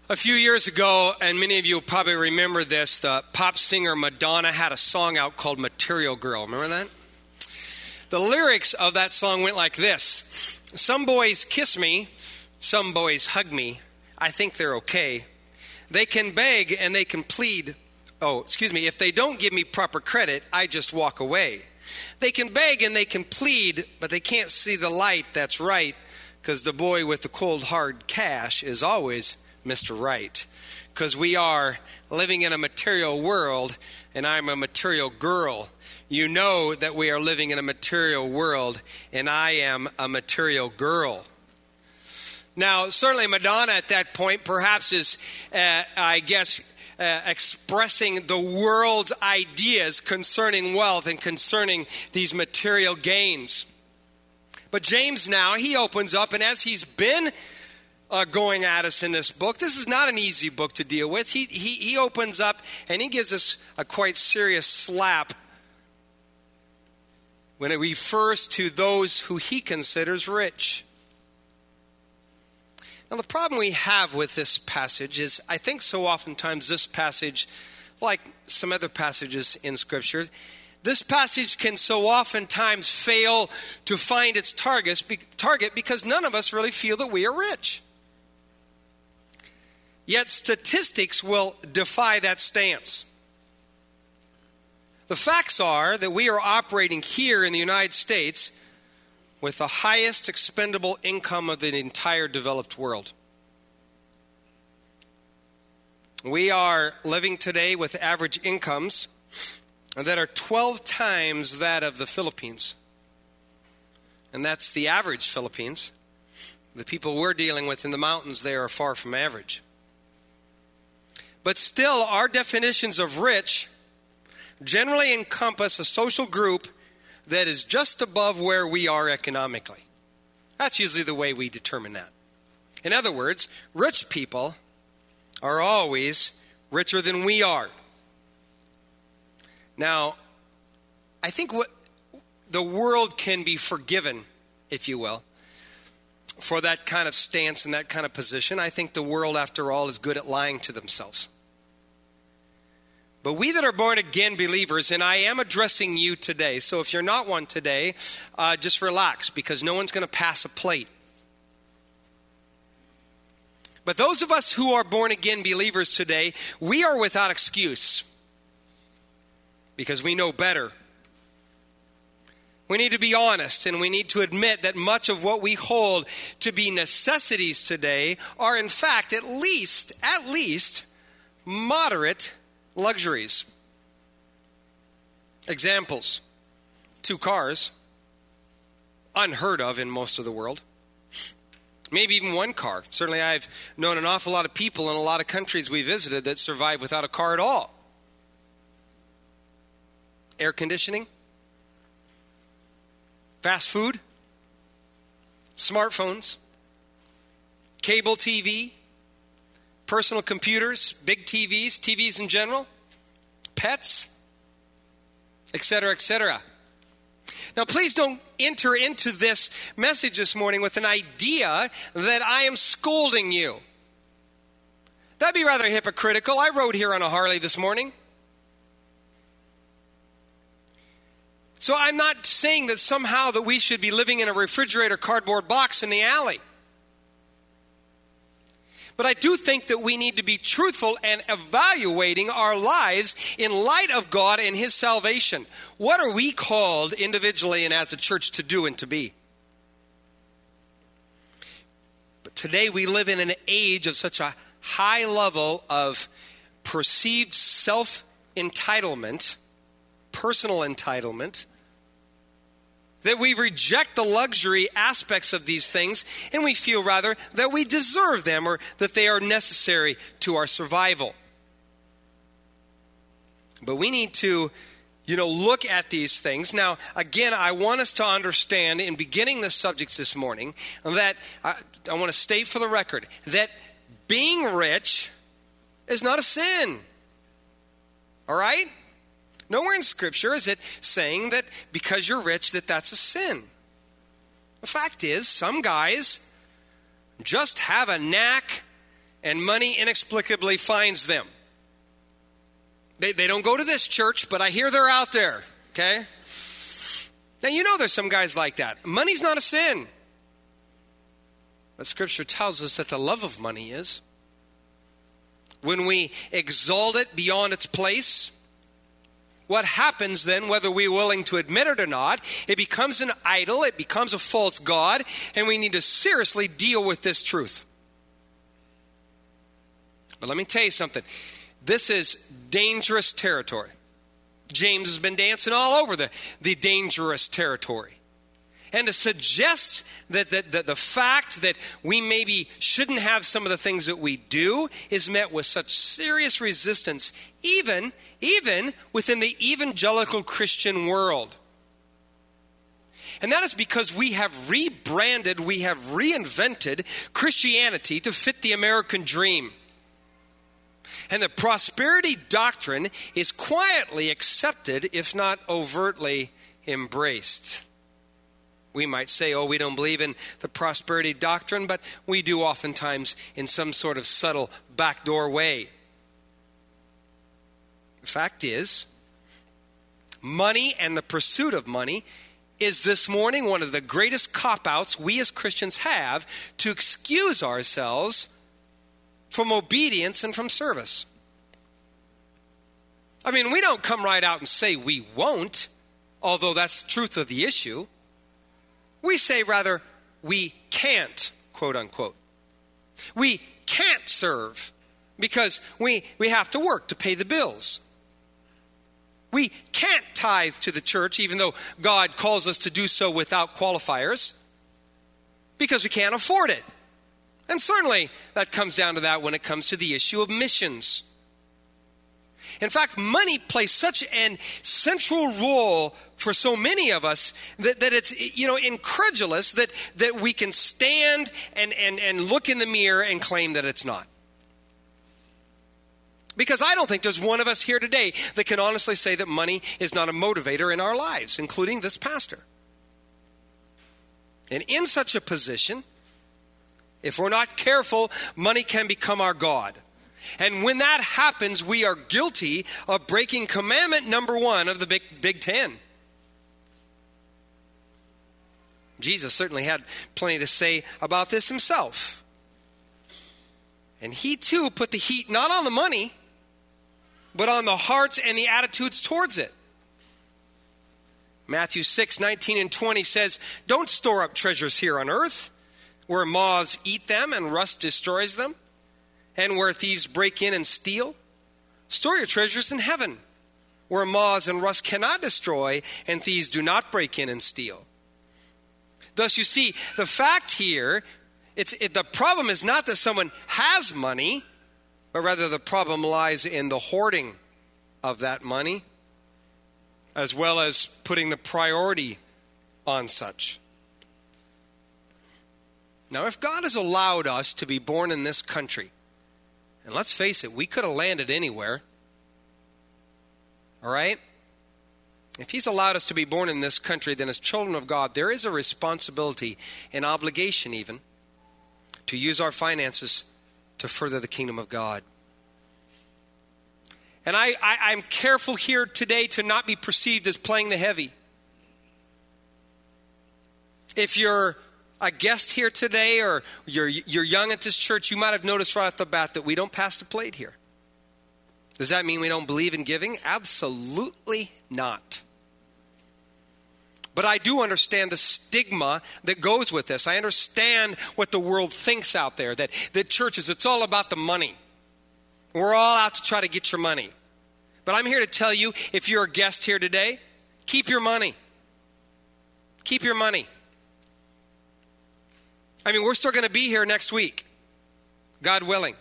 A few years ago, and many of you will probably remember this, the pop singer Madonna had a song out called Material Girl. Remember that? The lyrics of that song went like this. Some boys kiss me, some boys hug me. I think they're okay. They can beg and they can plead. If they don't give me proper credit, I just walk away. They can beg and they can plead, but they can't see the light that's right, because the boy with the cold hard cash is always Mr. Right. Because we are living in a material world, and I'm a material girl. You know that we are living in a material world, and I am a material girl. Now, certainly Madonna at that point perhaps is, expressing the world's ideas concerning wealth and concerning these material gains. But James now, he opens up, and as he's been going at us in this book, this is not an easy book to deal with. He opens up and he gives us a quite serious slap when it refers to those who he considers rich. Now, the problem we have with this passage is, I think so oftentimes this passage, like some other passages in Scripture, this passage can so oftentimes fail to find its target because none of us really feel that we are rich. Yet statistics will defy that stance. The facts are that we are operating here in the United States with the highest expendable income of the entire developed world. We are living today with average incomes that are 12 times that of the Philippines. And that's the average Philippines. The people we're dealing with in the mountains, they are far from average. But still, our definitions of rich generally encompass a social group that is just above where we are economically. That's usually the way we determine that. In other words, rich people are always richer than we are. Now, I think what the world can be forgiven, if you will, for that kind of stance and that kind of position. I think the world, after all, is good at lying to themselves. But we that are born again believers, and I am addressing you today, so if you're not one today, just relax, because no one's going to pass a plate. But those of us who are born again believers today, we are without excuse, because we know better. We need to be honest, and we need to admit that much of what we hold to be necessities today are in fact at least moderate luxuries. Examples: 2 cars, unheard of in most of the world. Maybe even 1 car. Certainly I've known an awful lot of people in a lot of countries we visited that survive without a car at all. Air conditioning, fast food, smartphones, cable TV, personal computers, big TVs, TVs in general, pets, etc., etc. Now, please don't enter into this message this morning with an idea that I am scolding you. That'd be rather hypocritical. I rode here on a Harley this morning. So I'm not saying that somehow that we should be living in a refrigerator cardboard box in the alley. But I do think that we need to be truthful and evaluating our lives in light of God and His salvation. What are we called individually and as a church to do and to be? But today we live in an age of such a high level of perceived self-entitlement, personal entitlement, that we reject the luxury aspects of these things, and we feel rather that we deserve them or that they are necessary to our survival. But we need to, look at these things. Now, again, I want us to understand in beginning the subjects this morning that I want to state for the record that being rich is not a sin. All right? Nowhere in Scripture is it saying that because you're rich that that's a sin. The fact is, some guys just have a knack and money inexplicably finds them. They don't go to this church, but I hear they're out there, okay? Now, you know there's some guys like that. Money's not a sin. But Scripture tells us that the love of money is. When we exalt it beyond its place, what happens then, whether we're willing to admit it or not, it becomes an idol, it becomes a false god, and we need to seriously deal with this truth. But let me tell you something. This is dangerous territory. James has been dancing all over the dangerous territory. And to suggest that the fact that we maybe shouldn't have some of the things that we do is met with such serious resistance, even within the evangelical Christian world. And that is because we have rebranded, we have reinvented Christianity to fit the American dream. And the prosperity doctrine is quietly accepted, if not overtly embraced. We might say, we don't believe in the prosperity doctrine, but we do oftentimes in some sort of subtle backdoor way. The fact is, money and the pursuit of money is this morning one of the greatest cop-outs we as Christians have to excuse ourselves from obedience and from service. I mean, we don't come right out and say we won't, although that's the truth of the issue. We say rather, we can't, quote unquote. We can't serve because we have to work to pay the bills. We can't tithe to the church, even though God calls us to do so without qualifiers, because we can't afford it. And certainly that comes down to that when it comes to the issue of missions. In fact, money plays such an central role for so many of us that it's, incredulous that we can stand and look in the mirror and claim that it's not. Because I don't think there's one of us here today that can honestly say that money is not a motivator in our lives, including this pastor. And in such a position, if we're not careful, money can become our God. And when that happens, we are guilty of breaking commandment number 1 of the Big Ten. Jesus certainly had plenty to say about this himself. And he too put the heat not on the money, but on the hearts and the attitudes towards it. Matthew 6:19 and 20 says, "Don't store up treasures here on earth, where moths eat them and rust destroys them, and where thieves break in and steal. Store your treasures in heaven, where moths and rust cannot destroy, and thieves do not break in and steal." Thus, you see, the fact here, the problem is not that someone has money, but rather the problem lies in the hoarding of that money, as well as putting the priority on such. Now, if God has allowed us to be born in this country, and let's face it, we could have landed anywhere. All right? If he's allowed us to be born in this country, then as children of God, there is a responsibility, an obligation even, to use our finances to further the kingdom of God. And I'm careful here today to not be perceived as playing the heavy. If you're a guest here today or you're young at this church, you might have noticed right off the bat that we don't pass the plate here. Does that mean we don't believe in giving? Absolutely not. But I do understand the stigma that goes with this. I understand what the world thinks out there, that churches, it's all about the money. We're all out to try to get your money. But I'm here to tell you, if you're a guest here today, keep your money. Keep your money. I mean, we're still going to be here next week, God willing.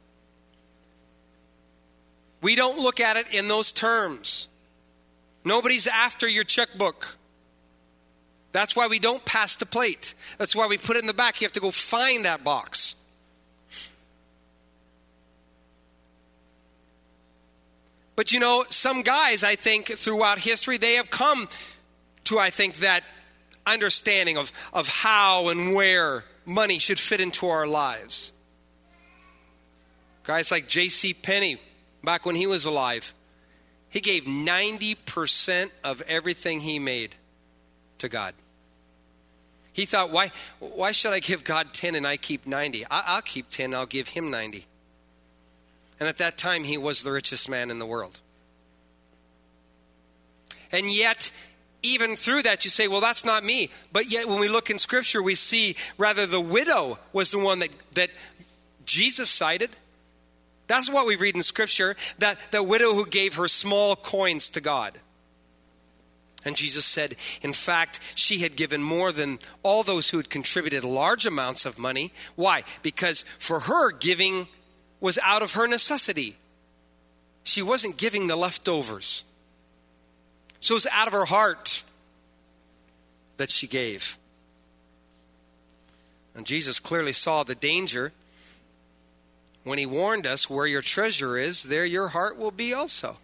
We don't look at it in those terms. Nobody's after your checkbook. That's why we don't pass the plate. That's why we put it in the back. You have to go find that box. But you know, some guys, I think, throughout history, they have come to, I think, that understanding of how and where money should fit into our lives. Guys like J.C. Penney, back when he was alive, he gave 90% of everything he made to God. He thought, why should I give God 10 and I keep 90? I'll keep 10, I'll give him 90. And at that time, he was the richest man in the world. And yet, even through that, you say, well, that's not me. But yet, when we look in Scripture, we see rather the widow was the one that Jesus cited. That's what we read in Scripture, that the widow who gave her small coins to God. And Jesus said, in fact, she had given more than all those who had contributed large amounts of money. Why? Because for her, giving was out of her necessity. She wasn't giving the leftovers. So it was out of her heart that she gave. And Jesus clearly saw the danger when he warned us, where your treasure is, there your heart will be also.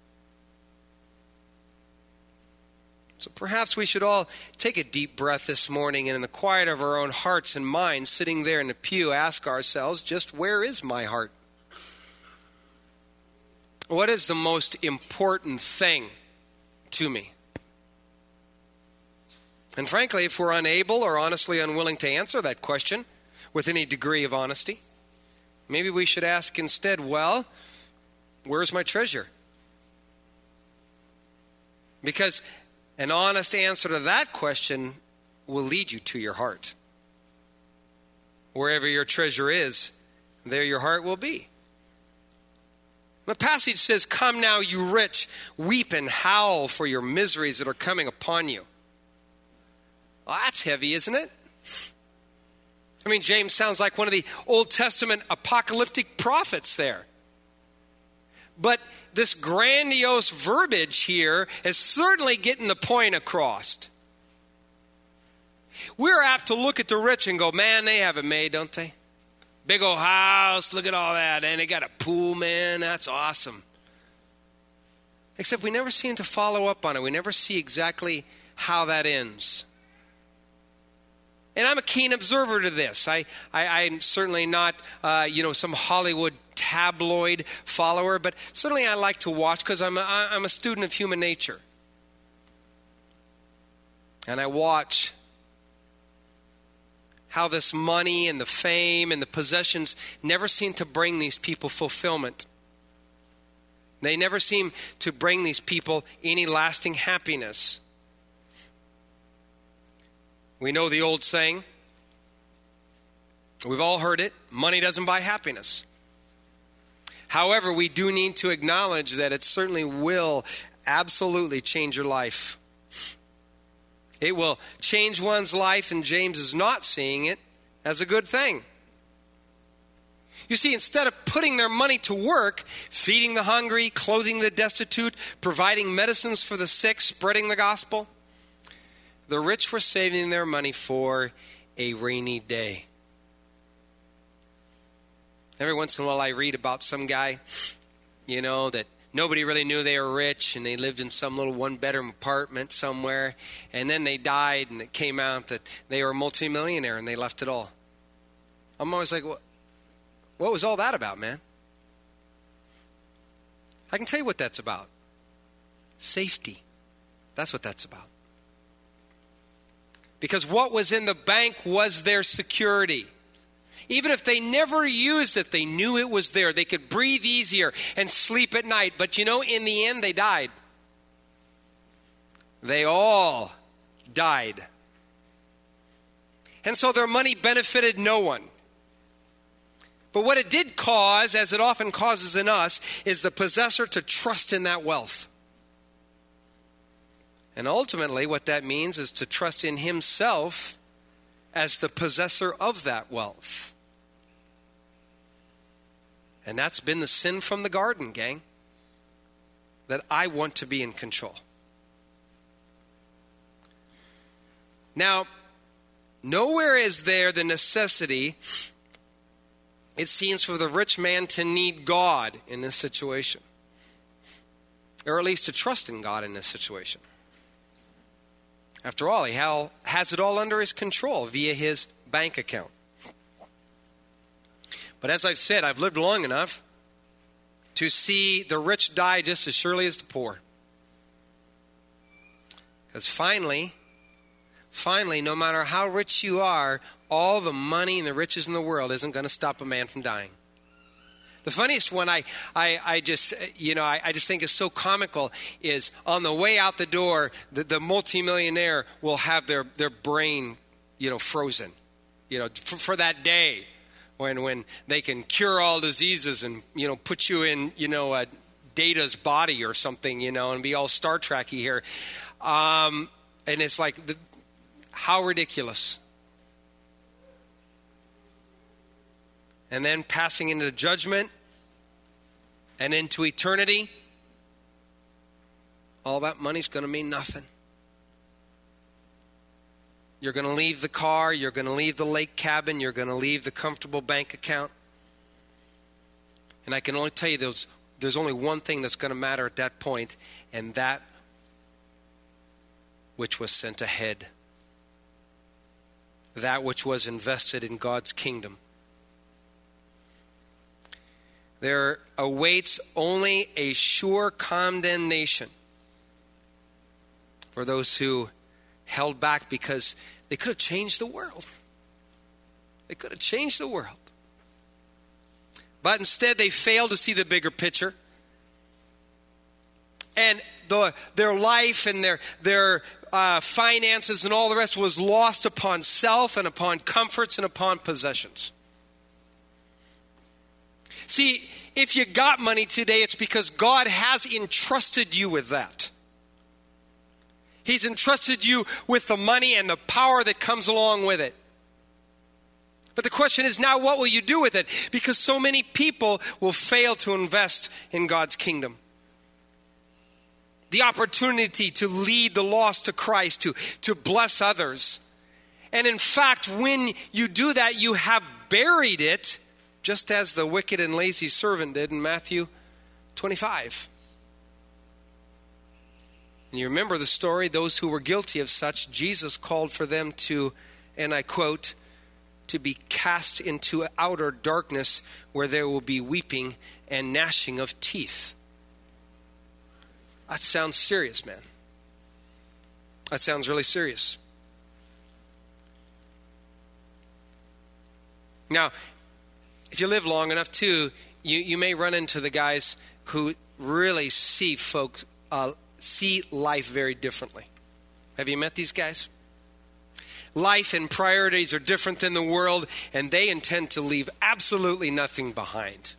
So perhaps we should all take a deep breath this morning and in the quiet of our own hearts and minds, sitting there in the pew, ask ourselves, just where is my heart? What is the most important thing to me? And frankly, if we're unable or honestly unwilling to answer that question with any degree of honesty, maybe we should ask instead, well, where's my treasure? Because an honest answer to that question will lead you to your heart. Wherever your treasure is, there your heart will be. The passage says, come now, you rich, weep and howl for your miseries that are coming upon you. Well, that's heavy, isn't it? I mean, James sounds like one of the Old Testament apocalyptic prophets there. But this grandiose verbiage here is certainly getting the point across. We're apt to look at the rich and go, man, they have it made, don't they? Big old house, look at all that. And they got a pool, man, that's awesome. Except we never seem to follow up on it. We never see exactly how that ends. And I'm a keen observer to this. I'm certainly not, some Hollywood tabloid follower, but certainly I like to watch because I'm a student of human nature. And I watch how this money and the fame and the possessions never seem to bring these people fulfillment. They never seem to bring these people any lasting happiness. We know the old saying. We've all heard it. Money doesn't buy happiness. However, we do need to acknowledge that it certainly will absolutely change your life. It will change one's life, and James is not seeing it as a good thing. You see, instead of putting their money to work, feeding the hungry, clothing the destitute, providing medicines for the sick, spreading the gospel, the rich were saving their money for a rainy day. Every once in a while I read about some guy, that nobody really knew they were rich, and they lived in some little one-bedroom apartment somewhere, and then they died, and it came out that they were a multimillionaire, and they left it all. I'm always like, what was all that about, man? I can tell you what that's about. Safety. That's what that's about. Because what was in the bank was their security. Even if they never used it, they knew it was there. They could breathe easier and sleep at night. But in the end, they died. They all died. And so their money benefited no one. But what it did cause, as it often causes in us, is the possessor to trust in that wealth. And ultimately, what that means is to trust in himself as the possessor of that wealth. And that's been the sin from the garden, gang. That I want to be in control. Now, nowhere is there the necessity, it seems, for the rich man to need God in this situation. Or at least to trust in God in this situation. After all, he has it all under his control via his bank account. But as I've said, I've lived long enough to see the rich die just as surely as the poor. Because finally, no matter how rich you are, all the money and the riches in the world isn't going to stop a man from dying. The funniest one I just think is so comical is on the way out the door, the multimillionaire will have their brain, frozen, for that day when they can cure all diseases and, put you in, a Data's body or something, and be all Star Trek-y here. And it's like, how ridiculous. And then passing into judgment and into eternity, all that money's going to mean nothing. You're going to leave the car, you're going to leave the lake cabin, you're going to leave the comfortable bank account. And I can only tell you there's only one thing that's going to matter at that point, and that which was sent ahead. That which was invested in God's kingdom. There awaits only a sure condemnation for those who held back because they could have changed the world. They could have changed the world. But instead they failed to see the bigger picture. And their life and their finances and all the rest was lost upon self and upon comforts and upon possessions. See, if you got money today, it's because God has entrusted you with that. He's entrusted you with the money and the power that comes along with it. But the question is now, what will you do with it? Because so many people will fail to invest in God's kingdom. The opportunity to lead the lost to Christ, to bless others. And in fact, when you do that, you have buried it, just as the wicked and lazy servant did in Matthew 25. And you remember the story, those who were guilty of such, Jesus called for them to, and I quote, to be cast into outer darkness where there will be weeping and gnashing of teeth. That sounds serious, man. That sounds really serious. Now, if you live long enough too, you may run into the guys who really see life very differently. Have you met these guys? Life and priorities are different than the world, and they intend to leave absolutely nothing behind.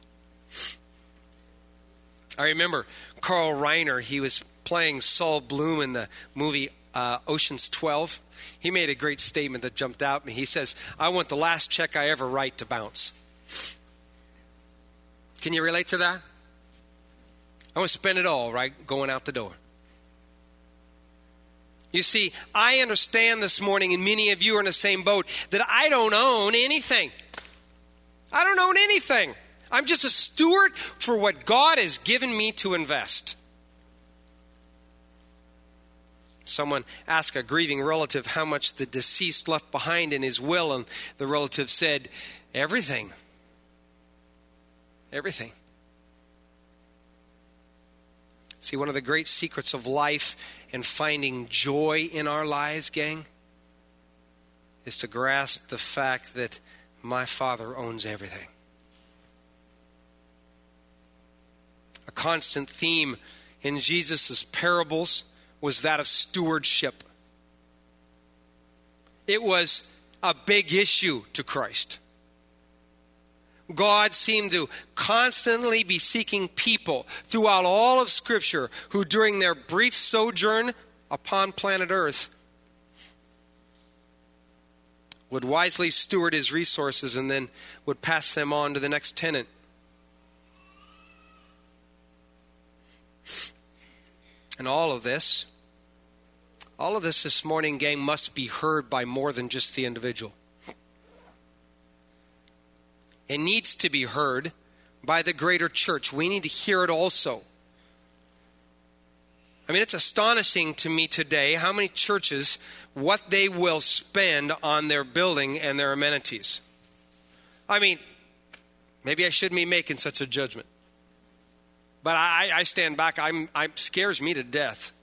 I remember Carl Reiner, he was playing Saul Bloom in the movie Ocean's 12. He made a great statement that jumped out at me. He says, "I want the last check I ever write to bounce." Can you relate to that? I want to spend it all, right, going out the door. You see, I understand this morning, and many of you are in the same boat, that I don't own anything. I don't own anything. I'm just a steward for what God has given me to invest. Someone asked a grieving relative how much the deceased left behind in his will, and the relative said, everything. Everything. See, one of the great secrets of life and finding joy in our lives, gang, is to grasp the fact that my Father owns everything. A constant theme in Jesus' parables was that of stewardship. It was a big issue to Christ. God seemed to constantly be seeking people throughout all of Scripture who during their brief sojourn upon planet Earth would wisely steward his resources and then would pass them on to the next tenant. And all of this this morning, gang, must be heard by more than just the individual. It needs to be heard by the greater church. We need to hear it also. I mean, it's astonishing to me today how many churches, what they will spend on their building and their amenities. I mean, Maybe I shouldn't be making such a judgment. But I stand back. It scares me to death.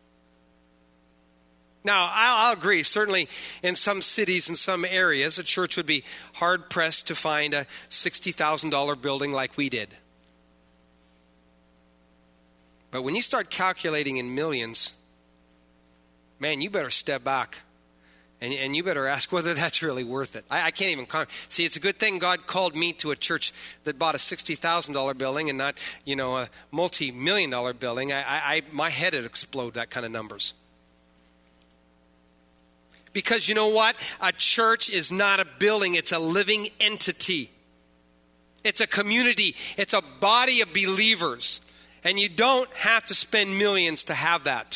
Now, I'll agree. Certainly in some cities and some areas, a church would be hard-pressed to find a $60,000 building like we did. But when you start calculating in millions, man, you better step back. And you better ask whether that's really worth it. I can't even see. It's a good thing God called me to a church that bought a $60,000 building and not, a multi-million-dollar building. My head would explode, that kind of numbers. Because you know what? A church is not a building. It's a living entity. It's a community. It's a body of believers. And you don't have to spend millions to have that.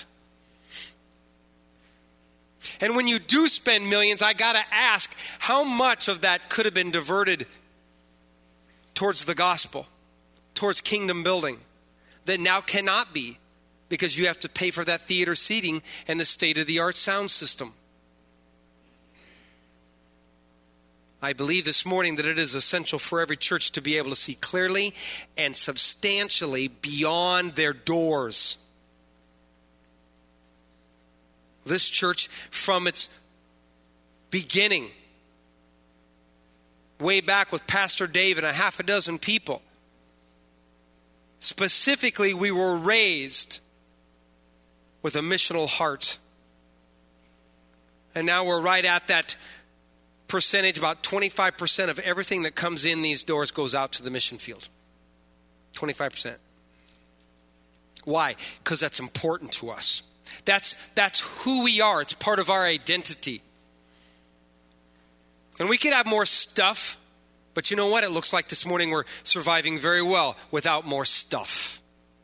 And when you do spend millions, I got to ask, how much of that could have been diverted towards the gospel, towards kingdom building, that now cannot be because you have to pay for that theater seating and the state-of-the-art sound system? I believe this morning that it is essential for every church to be able to see clearly and substantially beyond their doors. This church, from its beginning, way back with Pastor Dave and a half a dozen people, specifically, we were raised with a missional heart. And now we're right at that percentage. About 25% of everything that comes in these doors goes out to the mission field. 25%. Why? Because that's important to us. That's who we are. It's part of our identity. And we could have more stuff, but you know what? It looks like this morning we're surviving very well without more stuff.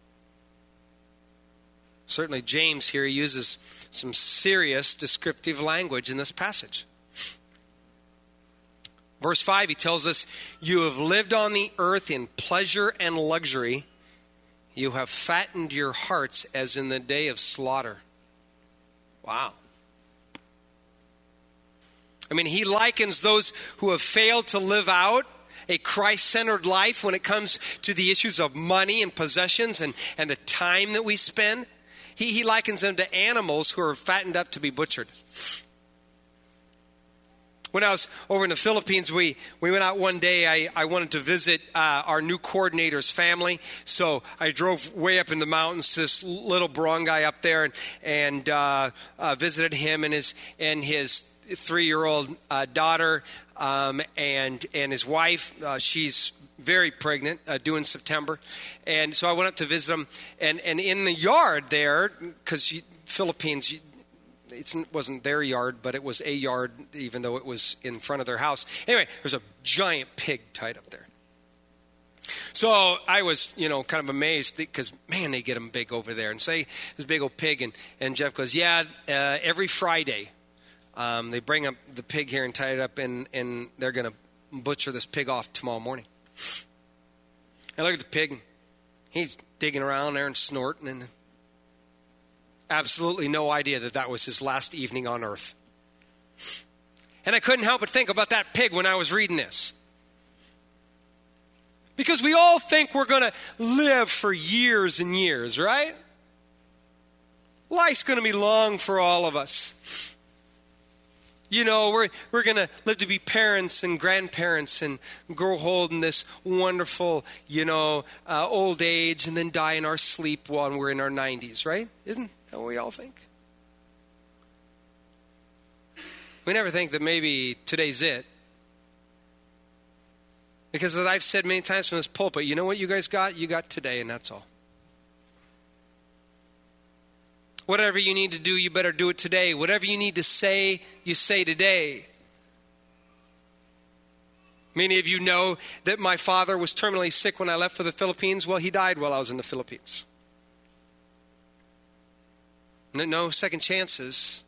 Certainly James here uses some serious descriptive language in this passage. Verse 5, he tells us, you have lived on the earth in pleasure and luxury. You have fattened your hearts as in the day of slaughter. Wow. I mean, he likens those who have failed to live out a Christ-centered life when it comes to the issues of money and possessions and the time that we spend. He likens them to animals who are fattened up to be butchered. When I was over in the Philippines, we went out one day. I wanted to visit our new coordinator's family. So I drove way up in the mountains to this little barangay up there and visited him and his 3-year-old daughter and his wife. She's very pregnant, due in September. And so I went up to visit them. And in the yard there, because Philippines... It wasn't their yard, but it was a yard, even though it was in front of their house. Anyway, there's a giant pig tied up there. So I was, kind of amazed because, man, they get them big over there. And say this big old pig, and Jeff goes, yeah, every Friday they bring up the pig here and tie it up, and they're going to butcher this pig off tomorrow morning. I look at the pig, and he's digging around there and snorting, and absolutely no idea that was his last evening on earth. And I couldn't help but think about that pig when I was reading this. Because we all think we're going to live for years and years, right? Life's going to be long for all of us. We're going to live to be parents and grandparents and grow old in this wonderful, old age and then die in our sleep while we're in our 90s, right? Isn't that what we all think? We never think that maybe today's it. Because as I've said many times from this pulpit, you know what you guys got? You got today, and that's all. Whatever you need to do, you better do it today. Whatever you need to say, you say today. Many of you know that my father was terminally sick when I left for the Philippines. Well, he died while I was in the Philippines. No second chances.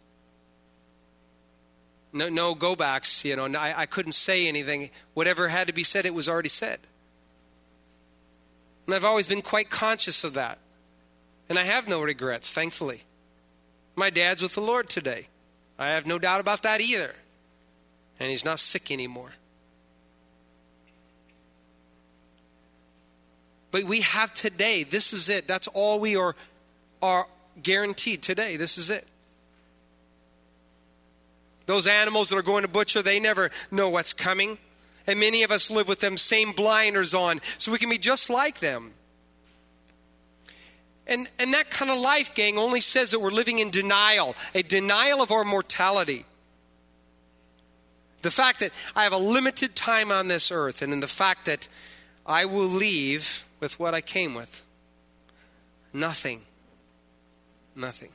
No go-backs. I couldn't say anything. Whatever had to be said, it was already said. And I've always been quite conscious of that. And I have no regrets, thankfully. My dad's with the Lord today. I have no doubt about that either. And he's not sick anymore. But we have today. This is it. That's all we are guaranteed today. This is it. Those animals that are going to butcher, they never know what's coming. And many of us live with them same blinders on, so we can be just like them. And that kind of life, gang, only says that we're living in denial, a denial of our mortality. The fact that I have a limited time on this earth, and in the fact that I will leave with what I came with. Nothing. Nothing.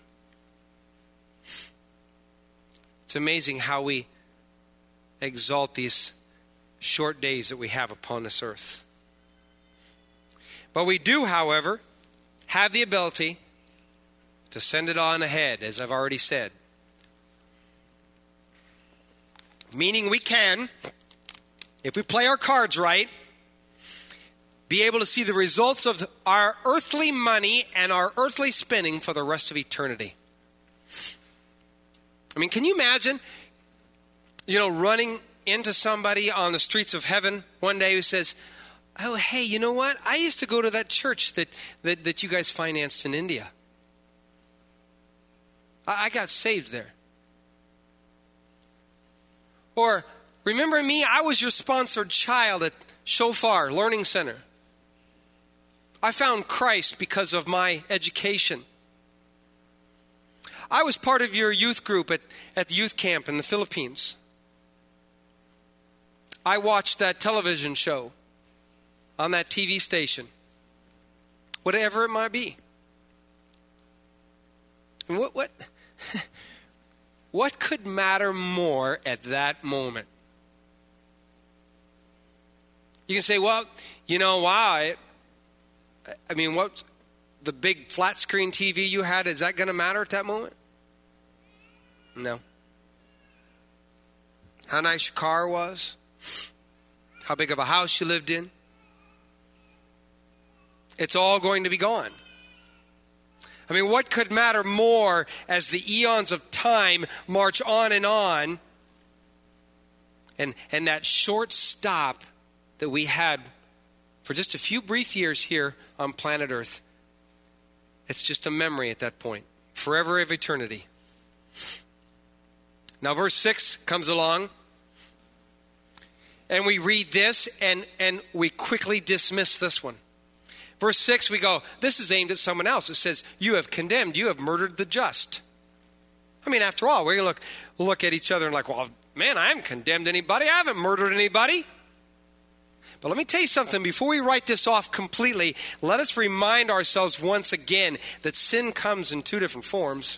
It's amazing how we exalt these short days that we have upon this earth. But we do, however, have the ability to send it on ahead, as I've already said. Meaning we can, if we play our cards right, be able to see the results of our earthly money and our earthly spending for the rest of eternity. I mean, can you imagine, running into somebody on the streets of heaven one day who says, "Oh, hey, you know what? I used to go to that church that you guys financed in India. I got saved there." Or, "Remember me? I was your sponsored child at Shofar Learning Center. I found Christ because of my education. I was part of your youth group at the youth camp in the Philippines. I watched that television show on that TV station." Whatever it might be. And what could matter more at that moment? You can say, "Well, why? I mean, what the big flat screen TV you had, is that going to matter at that moment?" No. How nice your car was? How big of a house you lived in? It's all going to be gone. I mean, what could matter more as the eons of time march on and that short stop that we had for just a few brief years here on planet Earth? It's just a memory at that point, forever of eternity. Now verse 6 comes along, and we read this, and we quickly dismiss this one. Verse 6, we go, this is aimed at someone else. It says, "You have condemned, you have murdered the just." I mean, after all, we're going to look at each other and like, "Well, man, I haven't condemned anybody. I haven't murdered anybody." But let me tell you something. Before we write this off completely, let us remind ourselves once again that sin comes in two different forms.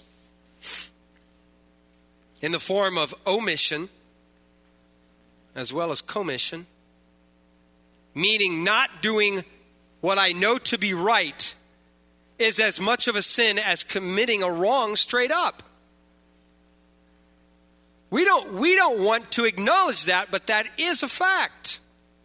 In the form of omission as well as commission. Meaning not doing what I know to be right is as much of a sin as committing a wrong straight up. We don't want to acknowledge that, but that is a fact.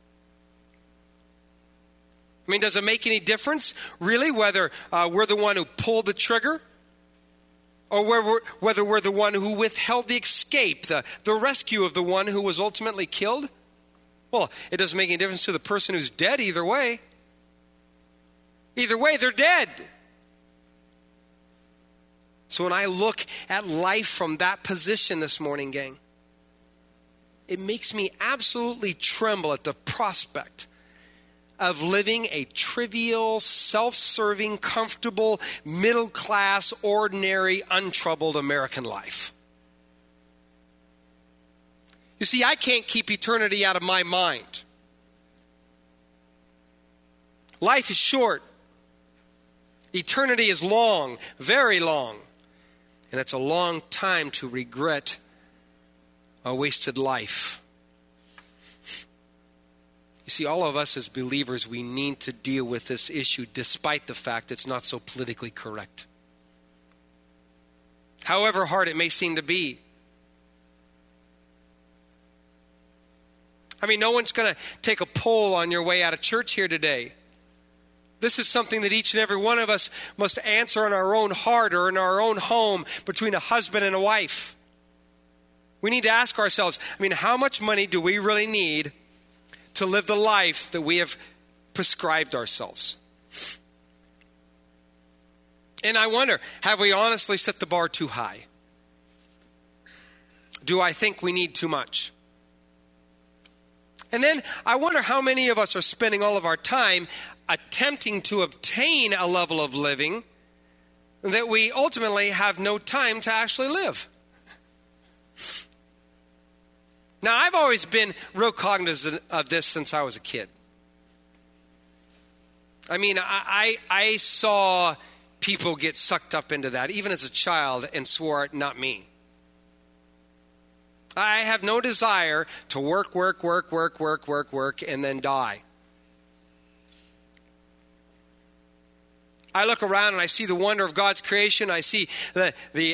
I mean, does it make any difference, really, whether we're the one who pulled the trigger or whether we're the one who withheld the escape, the rescue of the one who was ultimately killed? Well, it doesn't make any difference to the person who's dead either way. Either way, they're dead. So when I look at life from that position this morning, gang, it makes me absolutely tremble at the prospect of living a trivial, self-serving, comfortable, middle-class, ordinary, untroubled American life. You see, I can't keep eternity out of my mind. Life is short. Eternity is long, very long. And it's a long time to regret a wasted life. You see, all of us as believers, we need to deal with this issue despite the fact it's not so politically correct. However hard it may seem to be. I mean, no one's going to take a poll on your way out of church here today. This is something that each and every one of us must answer in our own heart or in our own home between a husband and a wife. We need to ask ourselves, I mean, how much money do we really need to live the life that we have prescribed ourselves? And I wonder, have we honestly set the bar too high? Do I think we need too much? And then I wonder how many of us are spending all of our time attempting to obtain a level of living that we ultimately have no time to actually live. Now, I've always been real cognizant of this since I was a kid. I mean, I saw people get sucked up into that, even as a child, and swore, not me. I have no desire to work, and then die. I look around and I see the wonder of God's creation. I see the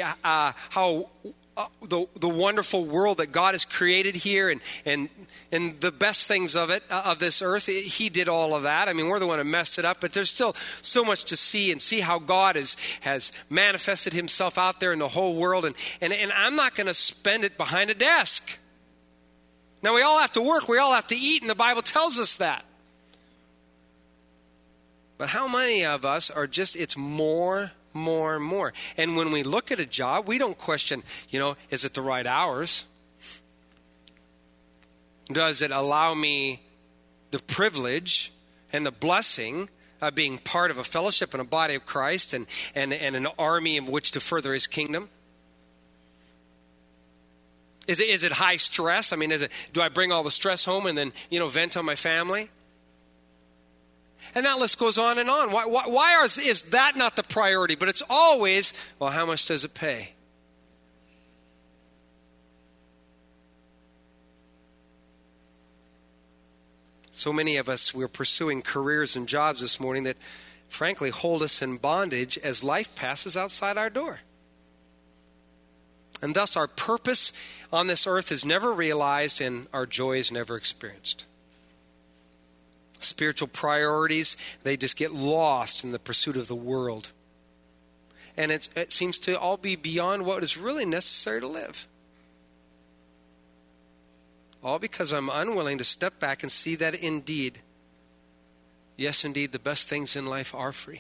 wonderful world that God has created here, and the best things of it, of this earth. He did all of that. I mean, we're the one who messed it up, but there's still so much to see, and see how God has manifested himself out there in the whole world. And I'm not going to spend it behind a desk. Now, we all have to work. We all have to eat, and the Bible tells us that. But how many of us are just, it's more. And when we look at a job, we don't question, is it the right hours? Does it allow me the privilege and the blessing of being part of a fellowship and a body of Christ and an army in which to further his kingdom? Is it high stress? I mean, do I bring all the stress home and then, vent on my family? And that list goes on and on. Why is that not the priority? But it's always, well, how much does it pay? So many of us, we're pursuing careers and jobs this morning that, frankly, hold us in bondage as life passes outside our door. And thus our purpose on this earth is never realized and our joy is never experienced. Spiritual priorities, they just get lost in the pursuit of the world. And it seems to all be beyond what is really necessary to live. All because I'm unwilling to step back and see that indeed, yes, indeed, the best things in life are free.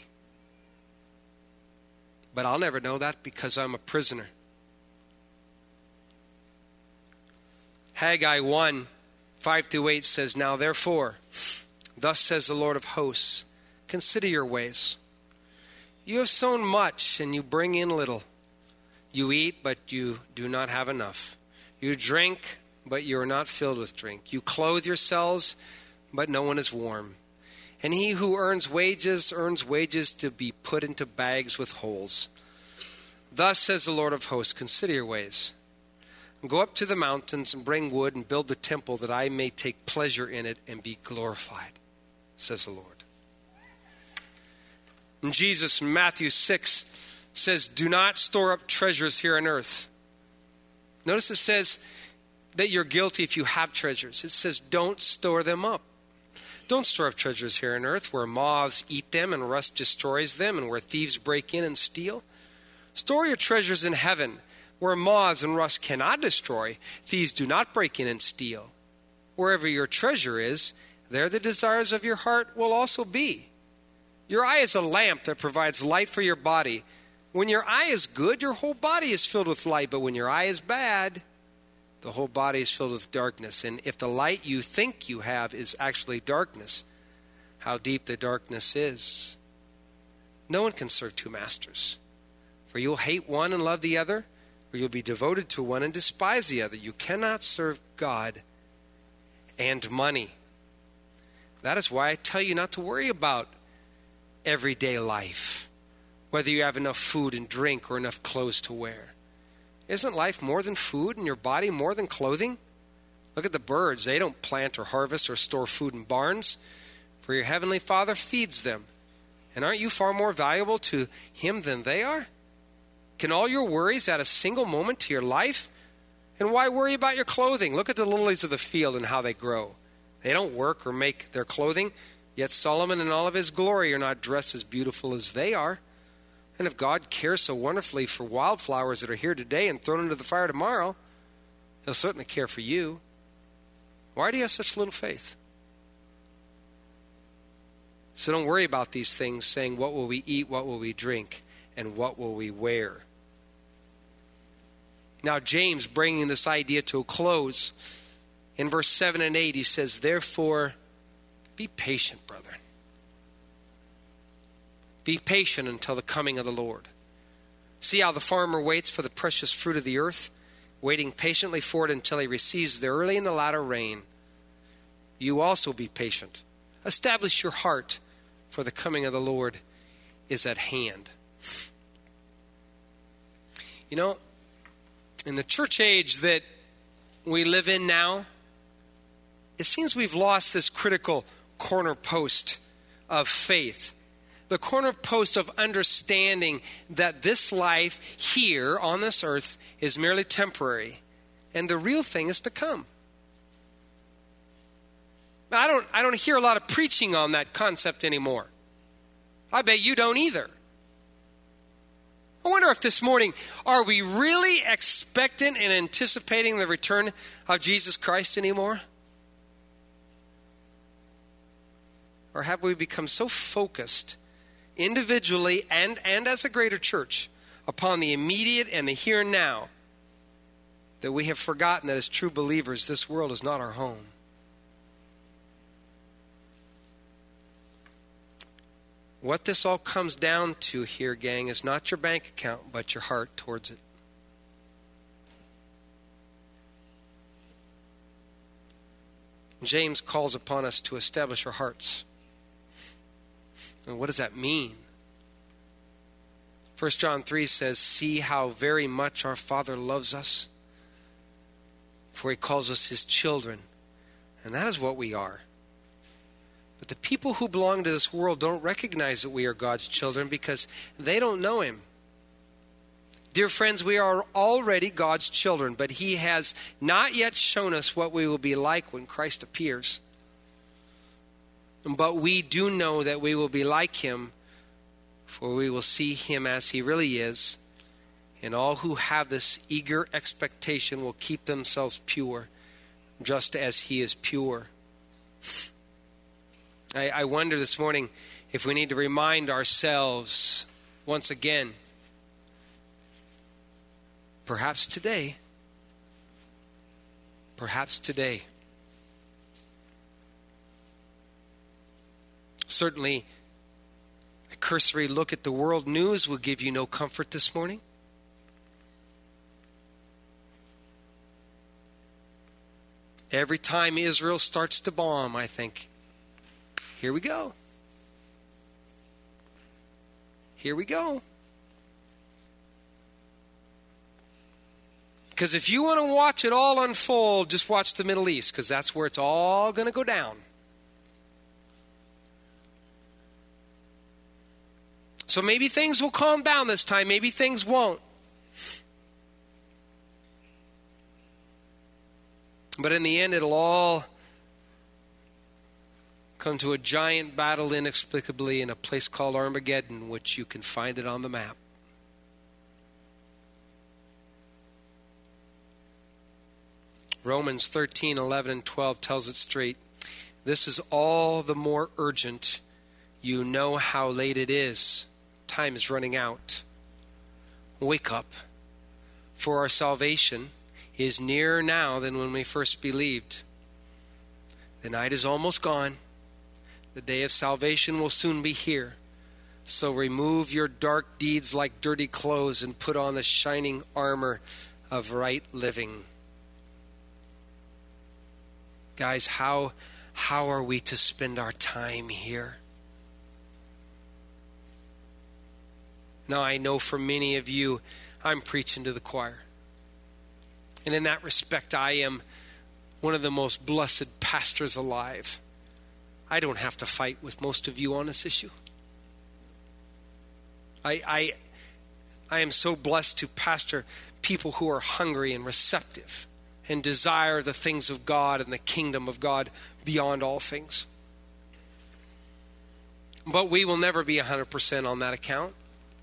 But I'll never know that because I'm a prisoner. Haggai 1, 5-8 says, "Now therefore, thus says the Lord of hosts, consider your ways. You have sown much and you bring in little. You eat, but you do not have enough. You drink, but you are not filled with drink. You clothe yourselves, but no one is warm. And he who earns wages to be put into bags with holes. Thus says the Lord of hosts, consider your ways. Go up to the mountains and bring wood and build the temple that I may take pleasure in it and be glorified, says the Lord." And Jesus in Matthew 6 says, "Do not store up treasures here on earth." Notice it says that you're guilty if you have treasures. It says don't store them up. Don't store up treasures here on earth where moths eat them and rust destroys them and where thieves break in and steal. Store your treasures in heaven where moths and rust cannot destroy, thieves do not break in and steal. Wherever your treasure is, there the desires of your heart will also be. Your eye is a lamp that provides light for your body. When your eye is good, your whole body is filled with light. But when your eye is bad, the whole body is filled with darkness. And if the light you think you have is actually darkness, how deep the darkness is. No one can serve two masters. For you'll hate one and love the other, or you'll be devoted to one and despise the other. You cannot serve God and money. That is why I tell you not to worry about everyday life, whether you have enough food and drink or enough clothes to wear. Isn't life more than food and your body more than clothing? Look at the birds. They don't plant or harvest or store food in barns, for your heavenly Father feeds them. And aren't you far more valuable to him than they are? Can all your worries add a single moment to your life? And why worry about your clothing? Look at the lilies of the field and how they grow. They don't work or make their clothing, yet Solomon in all of his glory are not dressed as beautiful as they are. And if God cares so wonderfully for wildflowers that are here today and thrown into the fire tomorrow, he'll certainly care for you. Why do you have such little faith? So don't worry about these things, saying, what will we eat, what will we drink, and what will we wear? Now, James, bringing this idea to a close, in verse 7 and 8, he says, therefore, be patient, brethren. Be patient until the coming of the Lord. See how the farmer waits for the precious fruit of the earth, waiting patiently for it until he receives the early and the latter rain. You also be patient. Establish your heart, for the coming of the Lord is at hand. You know, in the church age that we live in now, it seems we've lost this critical corner post of faith. The corner post of understanding that this life here on this earth is merely temporary and the real thing is to come. I don't hear a lot of preaching on that concept anymore. I bet you don't either. I wonder if this morning, are we really expectant and anticipating the return of Jesus Christ anymore? Or have we become so focused individually and as a greater church upon the immediate and the here and now that we have forgotten that as true believers, this world is not our home? What this all comes down to here, gang, is not your bank account, but your heart towards it. James calls upon us to establish our hearts. And what does that mean? 1 John 3 says, see how very much our Father loves us, for he calls us his children. And that is what we are. But the people who belong to this world don't recognize that we are God's children because they don't know him. Dear friends, we are already God's children, but he has not yet shown us what we will be like when Christ appears. But we do know that we will be like him, for we will see him as he really is. And all who have this eager expectation will keep themselves pure, just as he is pure. I wonder this morning if we need to remind ourselves once again, perhaps today, certainly, a cursory look at the world news will give you no comfort this morning. Every time Israel starts to bomb, I think, here we go. Here we go. Because if you want to watch it all unfold, just watch the Middle East, because that's where it's all going to go down. So maybe things will calm down this time. Maybe things won't. But in the end, it'll all come to a giant battle inexplicably in a place called Armageddon, which you can find it on the map. Romans 13, 11, and 12 tells it straight. This is all the more urgent. You know how late it is. Time is running out. Wake up, for our salvation is nearer now than when we first believed. The night is almost gone. The day of salvation will soon be here. So remove your dark deeds like dirty clothes and put on the shining armor of right living. Guys, how are we to spend our time here? Now, I know for many of you, I'm preaching to the choir. And in that respect, I am one of the most blessed pastors alive. I don't have to fight with most of you on this issue. I am so blessed to pastor people who are hungry and receptive and desire the things of God and the kingdom of God beyond all things. But we will never be 100% on that account.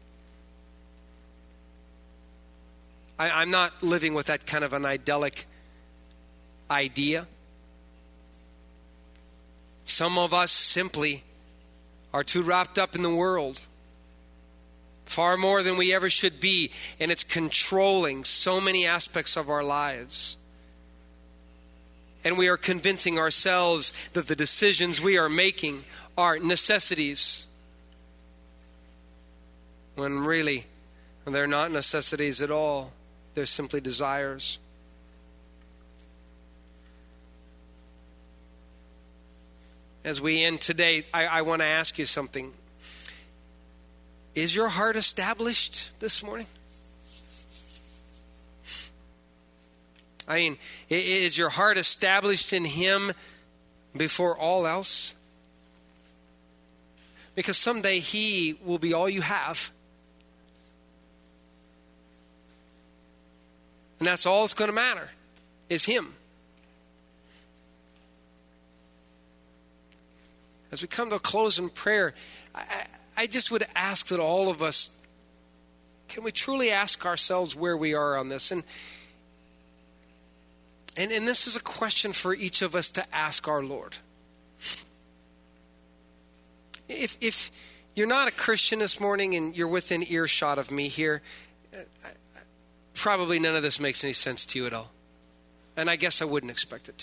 I'm not living with that kind of an idyllic idea. Some of us simply are too wrapped up in the world, far more than we ever should be, and it's controlling so many aspects of our lives. And we are convincing ourselves that the decisions we are making are necessities, when really they're not necessities at all. They're simply desires. As we end today, I want to ask you something. Is your heart established this morning? I mean, is your heart established in Him before all else? Because someday He will be all you have. And that's all that's going to matter, is Him. As we come to a close in prayer, I just would ask that all of us, can we truly ask ourselves where we are on this? And this is a question for each of us to ask our Lord. If you're not a Christian this morning and you're within earshot of me here, probably none of this makes any sense to you at all. And I guess I wouldn't expect it to.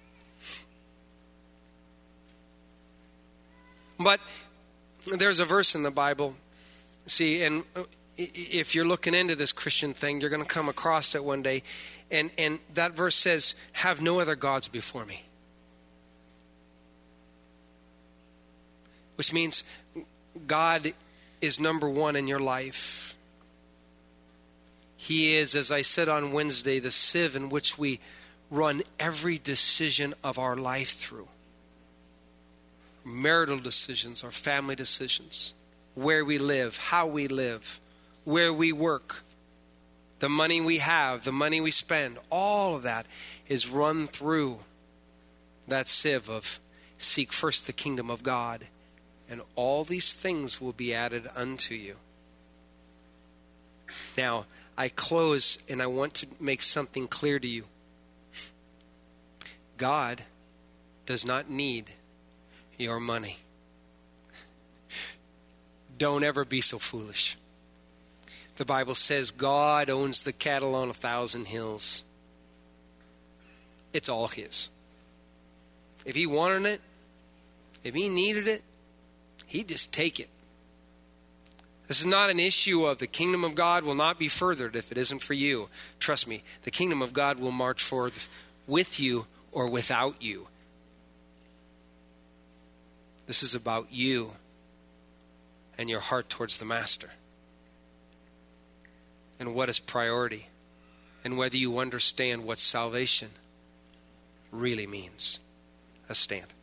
But there's a verse in the Bible, see, and if you're looking into this Christian thing, you're going to come across it one day. And that verse says, have no other gods before me. Which means God is number one in your life. He is, as I said on Wednesday, the sieve in which we run every decision of our life through. Marital decisions, our family decisions, where we live, how we live, where we work, the money we have, the money we spend, all of that is run through that sieve of seek first the kingdom of God, and all these things will be added unto you. Now, I close and I want to make something clear to you. God does not need your money. Don't ever be so foolish. The Bible says God owns the cattle on 1,000 hills. It's all His. If He wanted it, if He needed it, He'd just take it. This is not an issue of the kingdom of God will not be furthered if it isn't for you. Trust me, the kingdom of God will march forth with you or without you. This is about you and your heart towards the Master. And what is priority. And whether you understand what salvation really means. Let's stand.